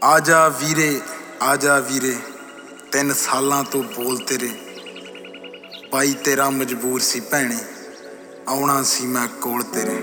आजा वीरे 3 सालां तो बोल तेरे भाई तेरा मजबूर सी भैणे आउणा सी मैं कोल तेरे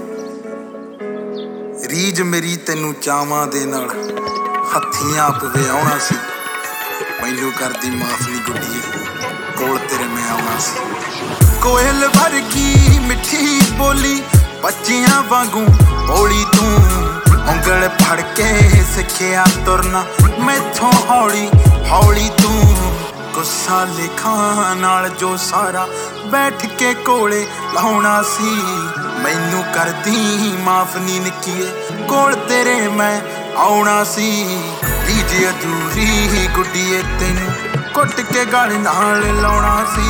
रीज मेरी तेनू चावां दे नाल हत्थीं आप विआउणा सी मैनू करदी माफ नी गुड्डीए कोल तेरे मैं आउणा सी कोयल वर्गी मिठी बोली बच्चियां वांगू बोली तू उंगल फड़ के सिखिया तुरना मैथों हौली हौली तू गुस्सा लिखा नाल जो सारा बैठ के कोले लाउणा सी मैनू करदी माफ नी निक्कीए कोल तेरे मैं आउणा सी रीज अधूरी गुड्डीए तैनू कुट के गल नाल लाउणा सी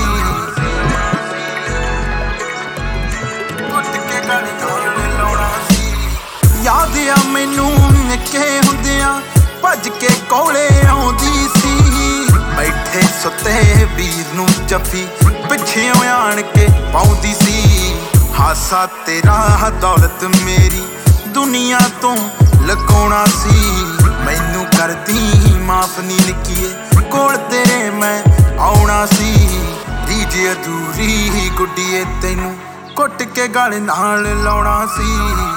याद आ मैनू निक्के हुंदियां भज के कोले आउंदी सी बैठे सुते वीर नू जफ्फी पिछे आण के पाउंदी सी हासा तेरा दौलत मेरी दुनिया तो लुकाउणा सी मैनू करदी माफ नी निक्कीए कोल तेरे मैं आउणा सी रीज अधूरी गुड्डीए तैनू कुट के गल नाल लाउणा सी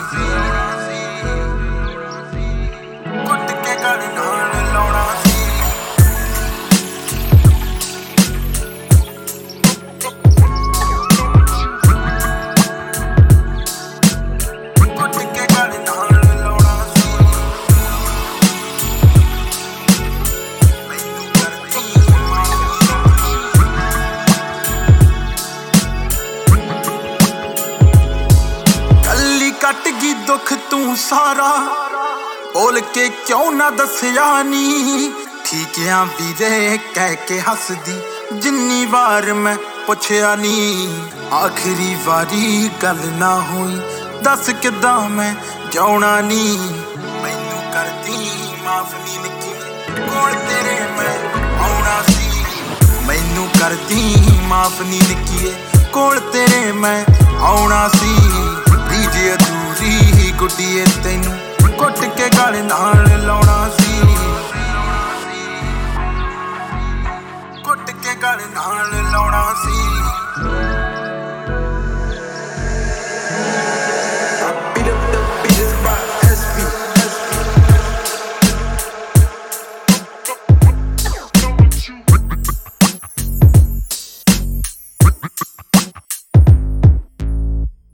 कट गई दुख तू सारा बोल के क्यों ना दसिया नी ठीक है वीरे कह के हसदी जिन्नी बार मैं पुछया नी आखिरी वारी गल ना हुई दस किदां मैं जाउणा नी मैनू करदी माफ नी निक्कीए कोल तेरे मैं आउणा सी मैनू करदी माफ नी निक्कीए कोल तेरे मैं आउणा सी रीज अधूरी गुड्डीए तैनू कुट के गल नाल लाउणा सी कुट के गल नाल लाउणा सी।